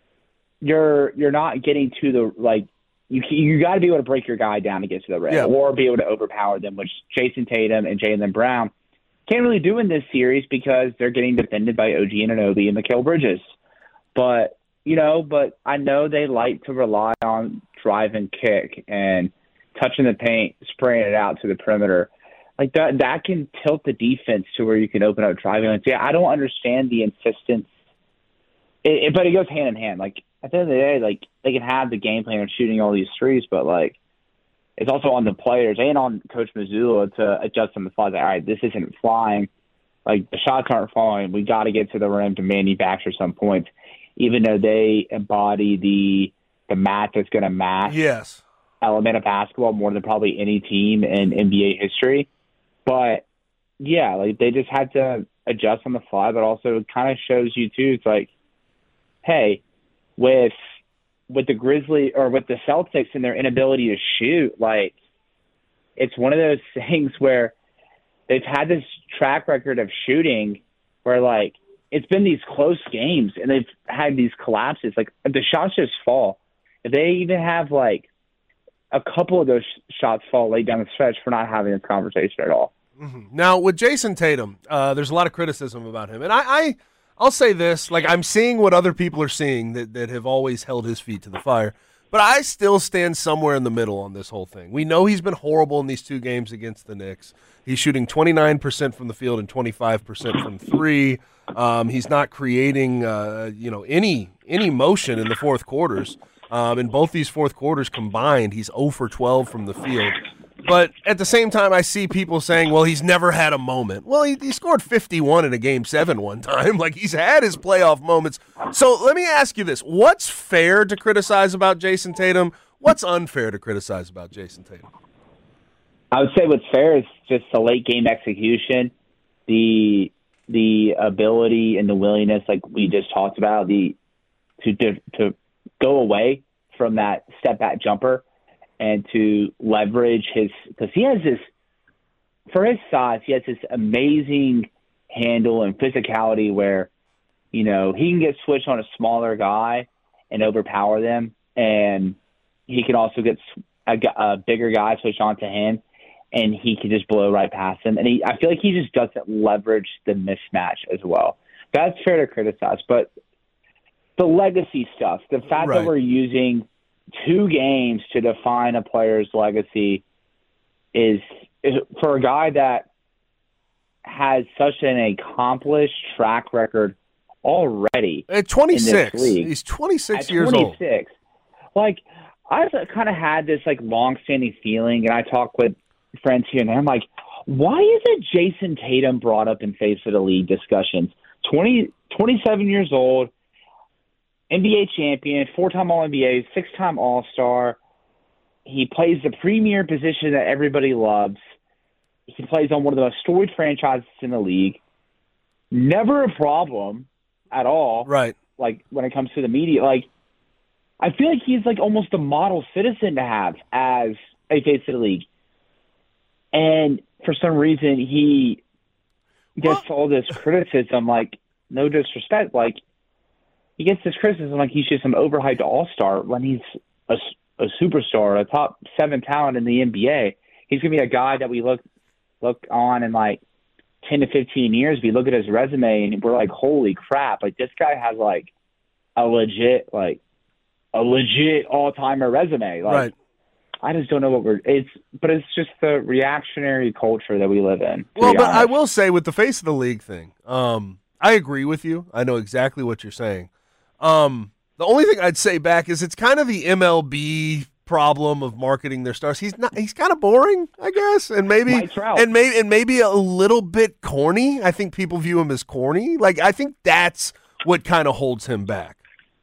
you're, you're not getting to the, like, You you got to be able to break your guy down to get to the rim, yeah. or be able to overpower them, which Jason Tatum and Jaylen Brown can't really do in this series because they're getting defended by O G Anunoby and Mikal Bridges. But you know, but I know they like to rely on drive and kick and touching the paint, spraying it out to the perimeter. Like that, that can tilt the defense to where you can open up driving lanes. Yeah, I don't understand the insistence, it, it, but it goes hand in hand. Like. At the end of the day, like they can have the game plan of shooting all these threes, but like it's also on the players and on Coach Mazzulla to adjust on the fly. Like, all right, this isn't flying. Like the shots aren't falling. We got to get to the rim to manufacture some points, even though they embody the the match that's going to match yes. element of basketball more than probably any team in N B A history. But yeah, like they just had to adjust on the fly, but also it kind of shows you too. It's like, hey. With with the Grizzlies or with the Celtics and their inability to shoot, like it's one of those things where they've had this track record of shooting where like it's been these close games and they've had these collapses. Like the shots just fall. If they even have like a couple of those shots fall late down the stretch for not having this conversation at all. Mm-hmm. Now with Jason Tatum, uh, there's a lot of criticism about him, and I. I I'll say this, like I'm seeing what other people are seeing that, that have always held his feet to the fire, but I still stand somewhere in the middle on this whole thing. We know he's been horrible in these two games against the Knicks. He's shooting twenty-nine percent from the field and twenty-five percent from three. Um, he's not creating, uh, you know, any any motion in the fourth quarters. Um, in both these fourth quarters combined, he's zero for twelve from the field. But at the same time, I see people saying, well, he's never had a moment. Well, he, he scored fifty-one in a game seven one time. Like, he's had his playoff moments. So let me ask you this. What's fair to criticize about Jason Tatum? What's unfair to criticize about Jason Tatum? I would say what's fair is just the late game execution, the the ability and the willingness, like we just talked about, the to to, to go away from that step back jumper. And to leverage his, because he has this, for his size, he has this amazing handle and physicality where, you know, he can get switched on a smaller guy and overpower them. And he can also get a, a bigger guy switched onto him and he can just blow right past him. And he, I feel like he just doesn't leverage the mismatch as well. That's fair to criticize. But the legacy stuff, the fact right. that we're using two games to define a player's legacy is, is for a guy that has such an accomplished track record already. At twenty-six, he's twenty-six At years twenty-six, old. Like I've kind of had this like long-standing feeling, and I talk with friends here and there. I'm like, why isn't Jason Tatum brought up in face of the league discussions? twenty, twenty-seven years old. N B A champion, four-time All N B A, six-time All-Star. He plays the premier position that everybody loves. He plays on one of the most storied franchises in the league. Never a problem at all. Right. Like when it comes to the media, like I feel like he's like almost a model citizen to have as a face of the league. And for some reason, he gets well, all this criticism. Like no disrespect, like. He gets this criticism like he's just some overhyped all-star when he's a, a superstar, a top seven talent in the N B A. He's going to be a guy that we look look on in like ten to fifteen years. We look at his resume and we're like, holy crap. Like this guy has like a legit, like a legit all-timer resume. Like, right. I just don't know what we're – it's, but it's just the reactionary culture that we live in. Well, but honest. I will say with the face of the league thing, um, I agree with you. I know exactly what you're saying. Um, the only thing I'd say back is it's kind of the M L B problem of marketing their stars. He's not. He's kind of boring, I guess, and maybe and maybe and maybe a little bit corny. I think people view him as corny. Like I think that's what kind of holds him back.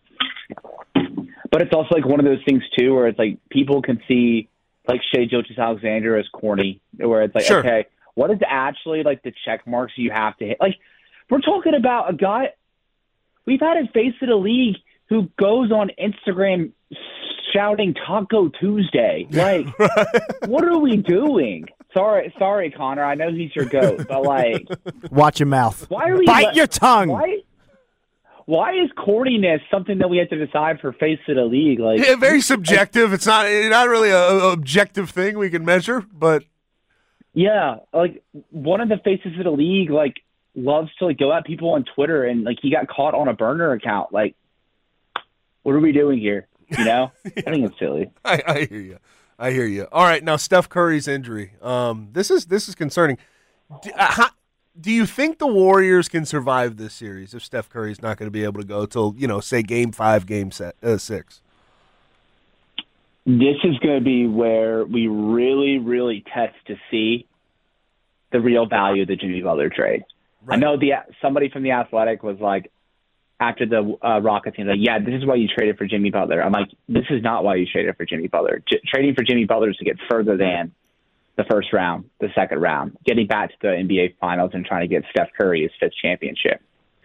But it's also like one of those things too, where it's like people can see like Shai Gilgeous-Alexander as corny, where it's like, sure. okay, what is actually like the check marks you have to hit? Like, we're talking about a guy we've had a face of the league who goes on Instagram shouting Taco Tuesday. Like, what are we doing? Sorry, sorry, Connor. I know he's your goat, but like, watch your mouth. Why are we bite let, your tongue? Why? Why is corniness something that we have to decide for face of the league? Like, yeah, very subjective. It's not not really a, a objective thing we can measure, but yeah, like one of the faces of the league, like loves to like go at people on Twitter, and like he got caught on a burner account. Like, what are we doing here? You know, yeah. I think it's silly. I, I hear you. I hear you. All right, now Steph Curry's injury. Um, this is this is concerning. Do, uh, how, do you think the Warriors can survive this series if Steph Curry's not going to be able to go till, you know, say game five, game set, uh, six? This is going to be where we really, really test to see the real value of the Jimmy Butler trade. Right. I know the somebody from The Athletic was like, after the uh, Rockets game, like, yeah, this is why you traded for Jimmy Butler. I'm like, this is not why you traded for Jimmy Butler. J- trading for Jimmy Butler is to get further than the first round, the second round, getting back to the N B A Finals and trying to get Steph Curry his fifth championship.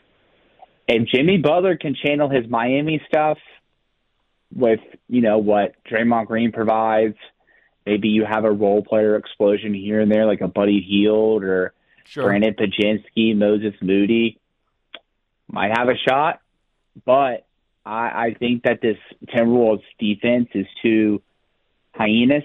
If Jimmy Butler can channel his Miami stuff with, you know, what Draymond Green provides, maybe you have a role player explosion here and there, like a Buddy Hield or sure. Brandon Pajinski, Moses Moody, might have a shot, but I, I think that this Timberwolves defense is too hyenas,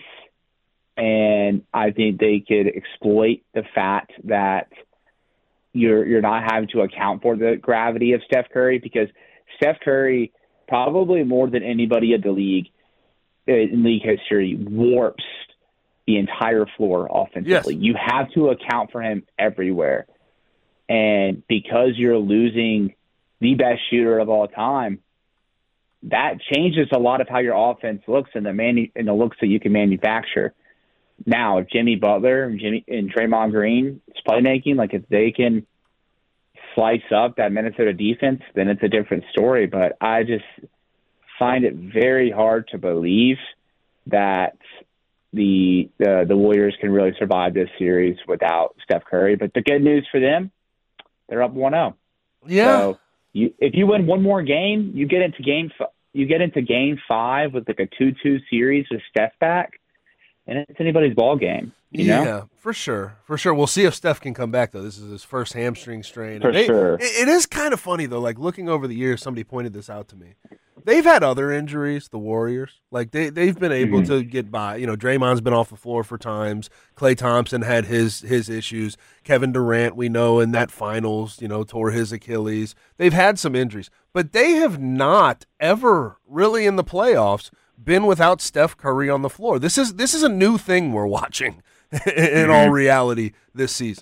and I think they could exploit the fact that you're you're not having to account for the gravity of Steph Curry, because Steph Curry, probably more than anybody in the league in league history, warps the entire floor offensively. Yes. You have to account for him everywhere. And because you're losing the best shooter of all time, that changes a lot of how your offense looks and the manu- and the looks that you can manufacture. Now, if Jimmy Butler and Jimmy and Draymond Green's playmaking, like if they can slice up that Minnesota defense, then it's a different story. But I just find it very hard to believe that the the, the Warriors can really survive this series without Steph Curry. But the good news for them, they're up one oh. Yeah. So you, if you win one more game, you get into game f- you get into game five with like a two two series with Steph back, and it's anybody's ball game. You yeah, know? for sure, for sure. We'll see if Steph can come back though. This is his first hamstring strain. For they, sure. It, it is kind of funny though. Like looking over the years, somebody pointed this out to me. They've had other injuries, the Warriors. Like they they've been able mm-hmm. to get by. You know, Draymond's been off the floor for times. Klay Thompson had his his issues. Kevin Durant, we know in that finals, you know, tore his Achilles. They've had some injuries, but they have not ever really in the playoffs been without Steph Curry on the floor. This is this is a new thing we're watching in mm-hmm. all reality this season.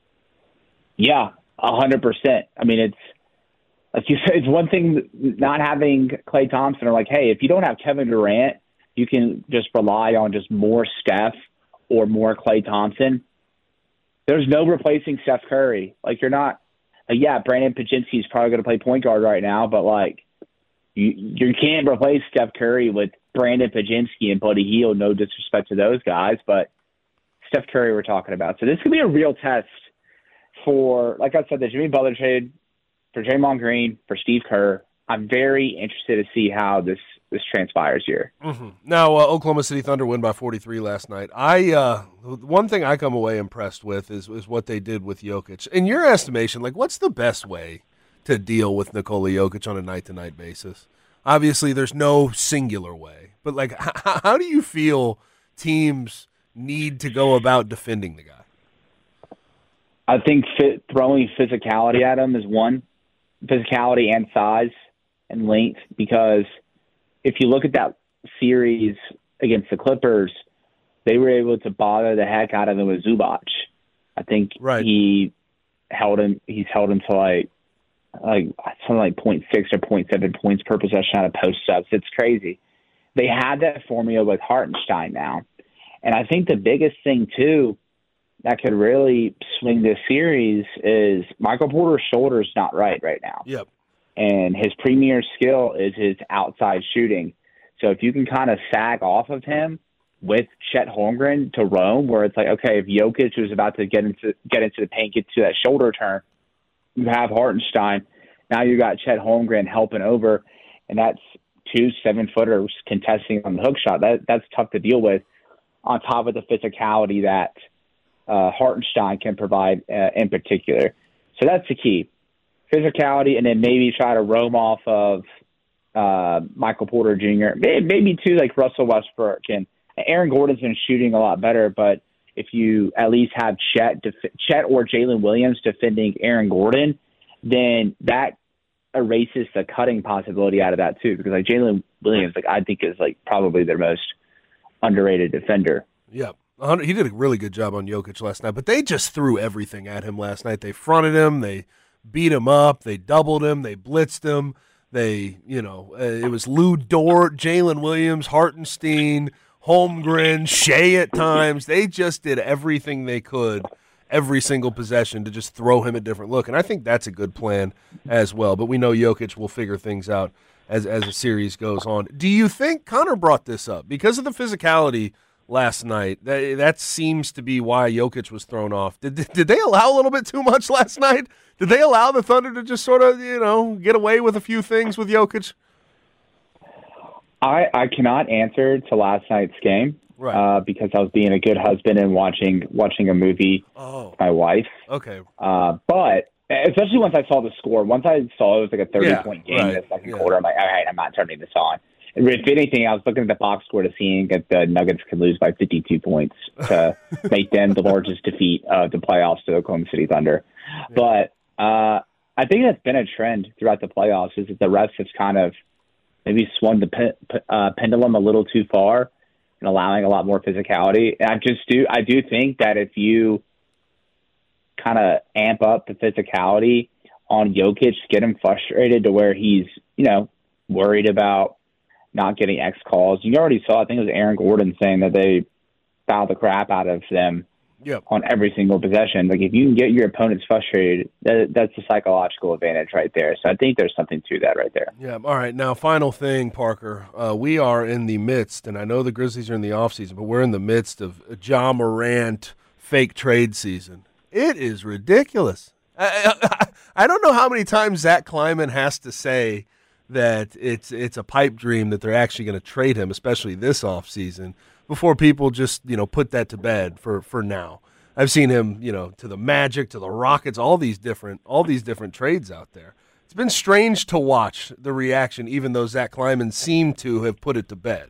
Yeah, a hundred percent. I mean, it's. Like you said, it's one thing not having Klay Thompson, or like, hey, if you don't have Kevin Durant, you can just rely on just more Steph or more Klay Thompson. There's no replacing Steph Curry. Like you're not, like, yeah, Brandon Pajinski is probably going to play point guard right now, but like you you can't replace Steph Curry with Brandon Pajinski and Buddy Hield. No disrespect to those guys, but Steph Curry we're talking about. So this could be a real test for, like I said, the Jimmy Butler trade, for Draymond Green, for Steve Kerr. I'm very interested to see how this, this transpires here. Mm-hmm. Now, uh, Oklahoma City Thunder win by forty-three last night. I uh, one thing I come away impressed with is, is what they did with Jokic. In your estimation, like what's the best way to deal with Nikola Jokic on a night-to-night basis? Obviously, there's no singular way, but like, h- how do you feel teams need to go about defending the guy? I think fit, throwing physicality at him is one. Physicality and size and length, because if you look at that series against the Clippers, they were able to bother the heck out of him with Zubac. I think right. he held him. He's held him to like like something like point six or point seven points per possession out of post ups. It's crazy. They had that formula with Hartenstein now, and I think the biggest thing too that could really swing this series is Michael Porter's shoulder's not right right now. Yep. And his premier skill is his outside shooting. So if you can kind of sag off of him, with Chet Holmgren to Rome, where it's like, okay, if Jokic was about to get into get into the paint, get to that shoulder turn, you have Hartenstein. Now you got Chet Holmgren helping over, and that's two seven-footers contesting on the hook shot. That That's tough to deal with, on top of the physicality that uh, Hartenstein can provide uh, in particular. So that's the key. Physicality, and then maybe try to roam off of uh, Michael Porter Junior Maybe, maybe too, like Russell Westbrook. And Aaron Gordon's been shooting a lot better, but if you at least have Chet, def- Chet or Jalen Williams defending Aaron Gordon, then that erases the cutting possibility out of that too. Because like Jalen Williams, like I think is like probably their most underrated defender. Yeah. He did a really good job on Jokic last night, but they just threw everything at him last night. They fronted him, they beat him up, they doubled him, they blitzed him. They, you know, uh, it was Lou Dort, Jalen Williams, Hartenstein, Holmgren, Shea at times. They just did everything they could every single possession to just throw him a different look. And I think that's a good plan as well. But we know Jokic will figure things out as, as the series goes on. Do you think, Connor brought this up, because of the physicality last night, that, that seems to be why Jokic was thrown off. Did, did they allow a little bit too much last night? Did they allow the Thunder to just sort of, you know, get away with a few things with Jokic? I, I cannot answer to last night's game, right? Uh, because I was being a good husband and watching watching a movie oh. with my wife. Okay. Uh, but especially once I saw the score, once I saw it was like a thirty-point yeah, game right. in the second yeah. quarter, I'm like, all right, I'm not turning this on. And if anything, I was looking at the box score to seeing that the Nuggets could lose by fifty-two points to make them the largest defeat of the playoffs to the Oklahoma City Thunder. Yeah. But uh, I think that's been a trend throughout the playoffs, is that the refs have kind of maybe swung the pe- uh, pendulum a little too far and allowing a lot more physicality. And I just do, I do think that if you kind of amp up the physicality on Jokic, get him frustrated to where he's, you know, worried about not getting X calls. You already saw, I think it was Aaron Gordon saying that they fouled the crap out of them yep. on every single possession. Like, if you can get your opponents frustrated, that, that's a psychological advantage right there. So I think there's something to that right there. Yeah. All right. Now, final thing, Parker. Uh, we are in the midst, and I know the Grizzlies are in the offseason, but we're in the midst of a Ja Morant fake trade season. It is ridiculous. I, I, I don't know how many times Zach Kleiman has to say that it's it's a pipe dream that they're actually going to trade him, especially this offseason, before people just, you know, put that to bed for, for now. I've seen him, you know, to the Magic, to the Rockets, all these different all these different trades out there. It's been strange to watch the reaction, even though Zach Kleiman seemed to have put it to bed.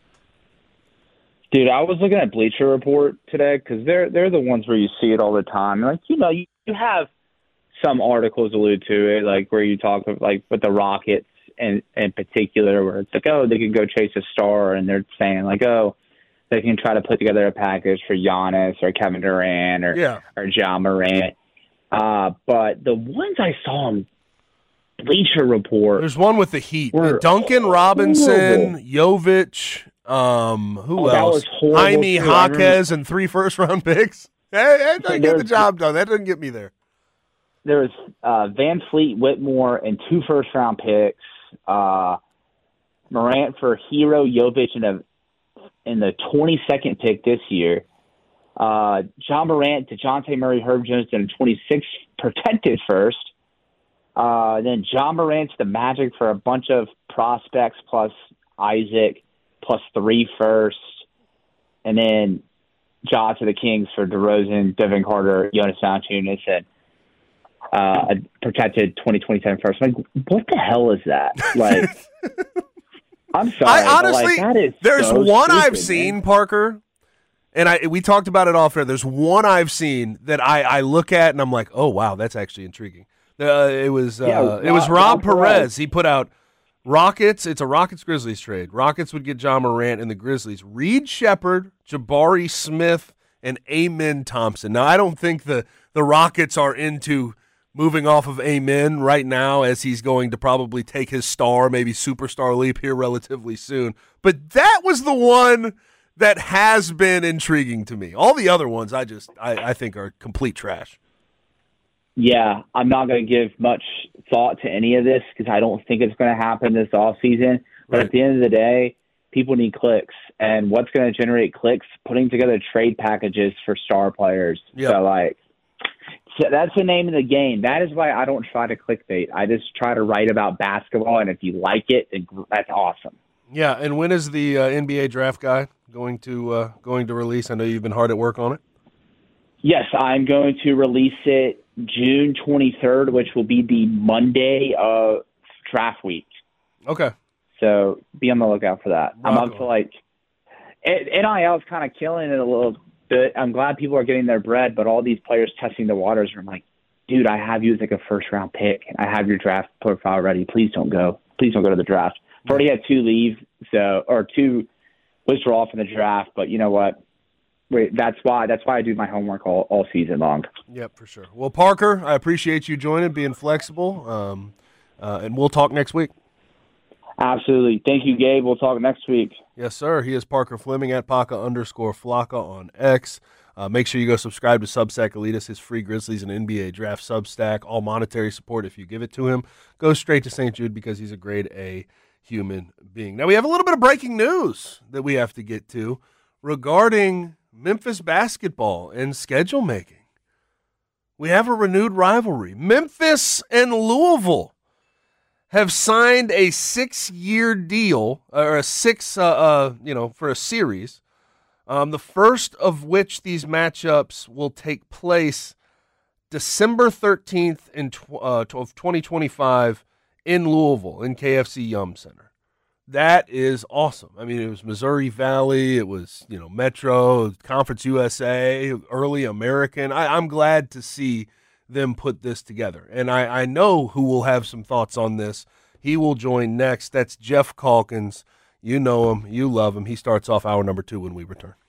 Dude, I was looking at Bleacher Report today because they're they're the ones where you see it all the time. Like, you know, you, you have some articles allude to it, like where you talk of, like, with the Rockets in, in particular, where it's like, oh, they can go chase a star, and they're saying, like, oh, they can try to put together a package for Giannis or Kevin Durant or, yeah. or Ja Morant. Uh, but the ones I saw on Bleacher Report. There's one with the Heat. Duncan Robinson, Jovic, um, who oh, else? Jaime Jaquez and three first-round picks. Hey, that doesn't get the job done. That doesn't get me there. There was uh, Van Fleet, Whitmore, and two first-round picks. Uh, Morant for Hero, Jovic, and a in the twenty-second pick this year. Uh, John Morant, DeJounte Murray, Herb Jones, and a twenty-sixth protected first. Uh, then John Morant to the Magic for a bunch of prospects plus Isaac plus three first. And then Ja to the Kings for DeRozan, Devin Carter, Jonas Valanciunas, and uh, a protected twenty twenty-seven first. Like, what the hell is that? Like, I'm sorry. I honestly, like, that is there's so one stupid, I've seen, man. Parker, and I we talked about it off air. There's one I've seen that I, I look at and I'm like, oh wow, that's actually intriguing. Uh, it was uh, Yeah, it was Rob, Rob Perez. Perez. He put out Rockets. It's a Rockets Grizzlies trade. Rockets would get Ja Morant and the Grizzlies. Reed Shepherd, Jabari Smith, and Amen Thompson. Now I don't think the the Rockets are into moving off of Amen right now, as he's going to probably take his star, maybe superstar leap here relatively soon. But that was the one that has been intriguing to me. All the other ones I just I, I think are complete trash. Yeah, I'm not going to give much thought to any of this because I don't think it's going to happen this offseason. But Right. at the end of the day, people need clicks, and what's going to generate clicks? Putting together trade packages for star players. Yep. So, like, so that's the name of the game. That is why I don't try to clickbait. I just try to write about basketball, and if you like it, then that's awesome. Yeah, and when is the uh, N B A draft guide going to uh, going to release? I know you've been hard at work on it. Yes, I'm going to release it June twenty-third, which will be the Monday of draft week. Okay. So be on the lookout for that. Rock I'm up on. to like N I L is kind of killing it a little bit. I'm glad people are getting their bread, but all these players testing the waters are like, dude, I have you as like a first round pick. I have your draft profile ready. Please don't go. Please don't go to the draft. I've already had two leave, so or two withdraw from the draft. But you know what? Wait, that's why that's why I do my homework all, all season long. Yep, for sure. Well, Parker, I appreciate you joining, being flexible, um, uh, and we'll talk next week. Absolutely. Thank you, Gabe. We'll talk next week. Yes, sir. He is Parker Fleming at Paca underscore Flocka on X. Uh, make sure you go subscribe to Substack Elitas, his free Grizzlies and N B A draft Substack. All monetary support if you give it to him. Go straight to Saint Jude because he's a grade A human being. Now, we have a little bit of breaking news that we have to get to regarding Memphis basketball and schedule making. We have a renewed rivalry. Memphis and Louisville have signed a six-year deal, or a six, uh, uh, you know, for a series. Um, the first of which these matchups will take place December thirteenth in tw- uh, of twenty twenty-five in Louisville in K F C Yum Center. That is awesome. I mean, it was Missouri Valley, it was, you know, Metro, Conference U S A, early American. I, I'm glad to see them put this together. And I, I know who will have some thoughts on this. He will join next. That's Jeff Calkins. You know him. You love him. He starts off hour number two when we return.